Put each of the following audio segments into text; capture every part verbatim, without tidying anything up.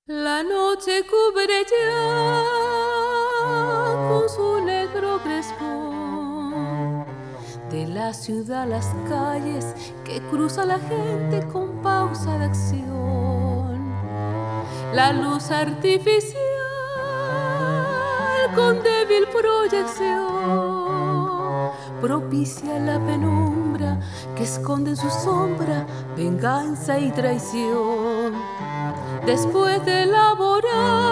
La noche cubre ya con su negro crespón de la ciudad las calles que cruza la gente con pausa de acción. La luz artificial con débil proyección propicia la penumbra que esconde en su sombra venganza y traición. Después de laborar,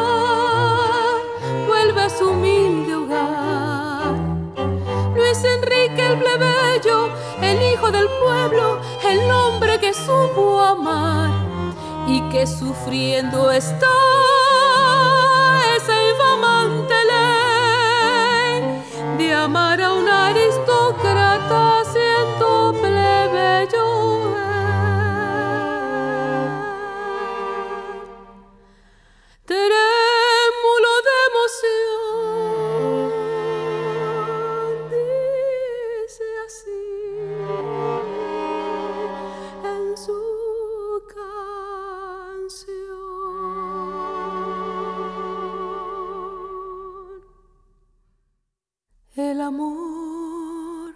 vuelve a su humilde hogar. Luis Enrique el plebeyo, el hijo del pueblo, el hombre que supo amar y que sufriendo está esa infamante ley de amar a un aristócrata siendo plebeyo. Trémulo de emoción, dice así en su canción. El amor,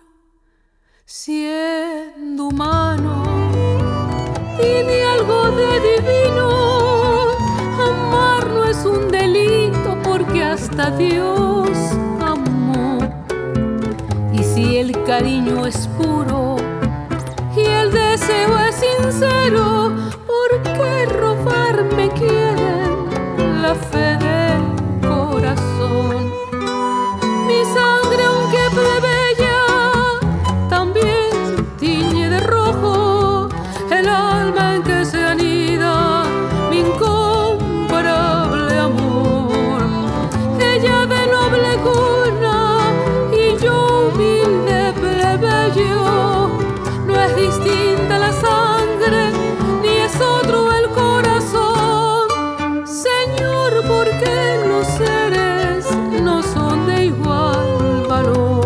siendo humano, tiene algo de divino. Amar no es un delito porque hasta Dios amó. Y si el cariño es puro y el deseo es sincero, ¿por qué robarme quieren la fe del corazón? Mi sangre, aunque plebeya, también tiñe de rojo el alma en que se anida mi incomparable amor. Ella de noble cuna y yo humilde plebeyo. No es distinta la sangre ni es otro el corazón. Señor, ¿por qué los seres no son de igual valor?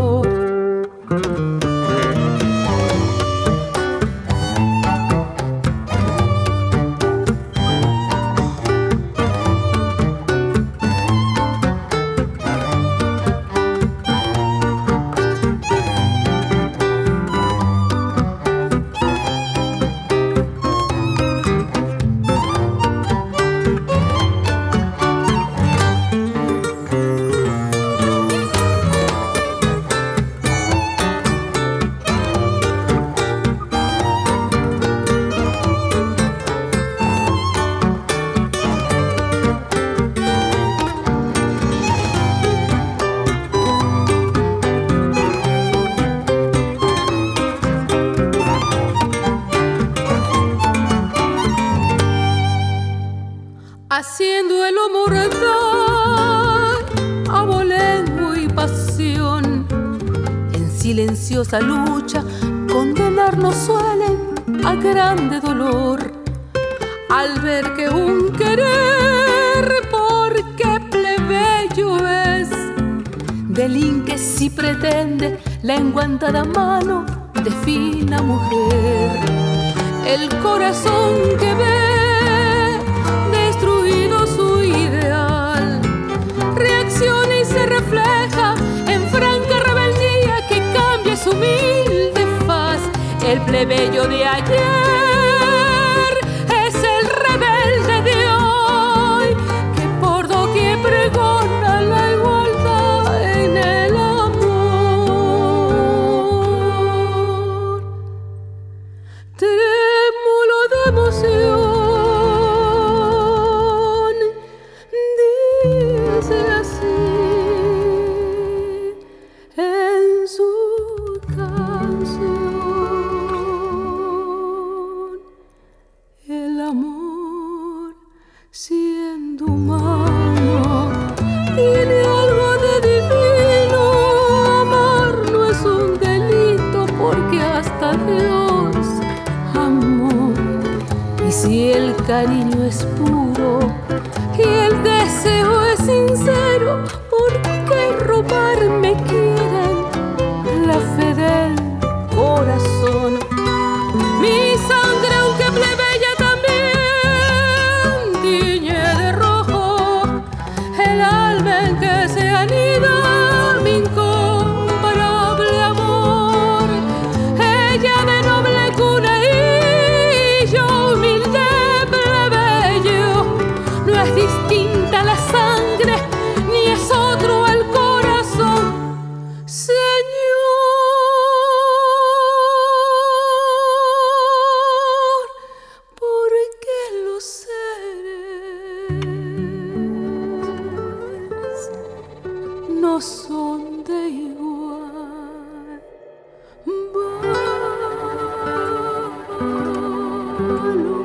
Haciendo el mortal, abolengo y pasión, en silenciosa lucha, condenarnos suelen a grande dolor. Al ver que un querer, porque plebeyo es, delinque si pretende la enguantada mano de fina mujer. El corazón que ve su ideal reacciona y se refleja en franca rebeldía que cambia su humilde faz. El plebeyo de ayer es el rebelde de hoy que por doquier pregona la igualdad en el amor. Trémulo de emoción, dice así en su canción. El amor, siendo humano, tiene algo de divino. Amar no es un delito porque hasta Dios amó. Y si el cariño es puro y el deseo es sincero, ¿por qué robarme quieren la fe del corazón? Mi sangre, aunque plebeya, también tiñe de rojo luz.